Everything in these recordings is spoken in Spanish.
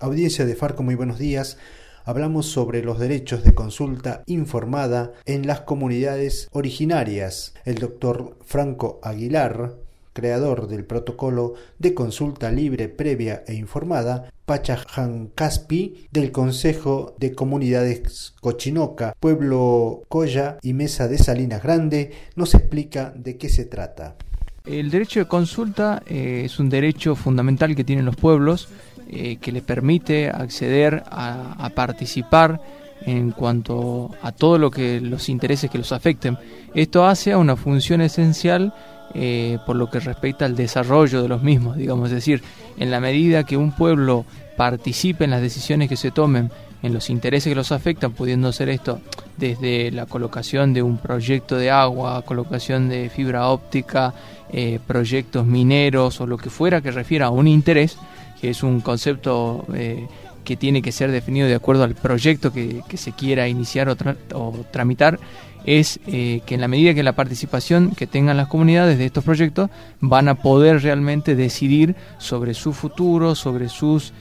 Audiencia de Farco, muy buenos días. Hablamos sobre los derechos de consulta informada en las comunidades originarias. El doctor Franco Aguilar, creador del protocolo de consulta libre, previa e informada, Pachajancaspi, del Consejo de Comunidades Cochinoca, Pueblo Colla y Mesa de Salinas Grande, nos explica de qué se trata. El derecho de consulta es un derecho fundamental que tienen los pueblos, que les permite acceder a participar en cuanto a todo lo que los intereses que los afecten. Esto hace a una función esencial por lo que respecta al desarrollo de los mismos, digamos, es decir, en la medida que un pueblo participe en las decisiones que se tomen, en los intereses que los afectan, pudiendo ser esto desde la colocación de un proyecto de agua, colocación de fibra óptica, proyectos mineros o lo que fuera que refiera a un interés, que es un concepto que tiene que ser definido de acuerdo al proyecto que se quiera iniciar o tramitar, es que en la medida que la participación que tengan las comunidades de estos proyectos van a poder realmente decidir sobre su futuro, sobre sus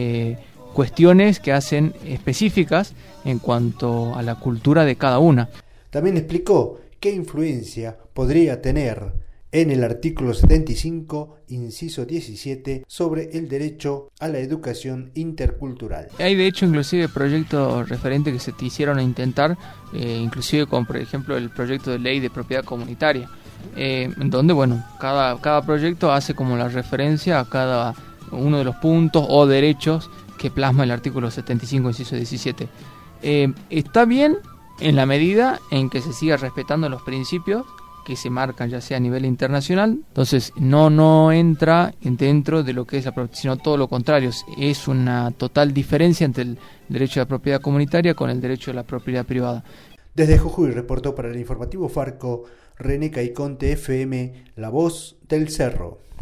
cuestiones que hacen específicas en cuanto a la cultura de cada una. También explicó qué influencia podría tener en el artículo 75, inciso 17, sobre el derecho a la educación intercultural. Hay de hecho inclusive proyectos referentes que se hicieron a intentar, inclusive con por ejemplo el proyecto de ley de propiedad comunitaria, donde bueno, cada proyecto hace como la referencia a cada uno de los puntos o derechos que plasma el artículo 75, inciso 17. Está bien en la medida en que se siga respetando los principios que se marcan ya sea a nivel internacional, entonces no entra dentro de lo que es la propiedad, sino todo lo contrario, es una total diferencia entre el derecho a la propiedad comunitaria con el derecho a la propiedad privada. Desde Jujuy reportó para el informativo Farco René Caiconte FM, La Voz del Cerro.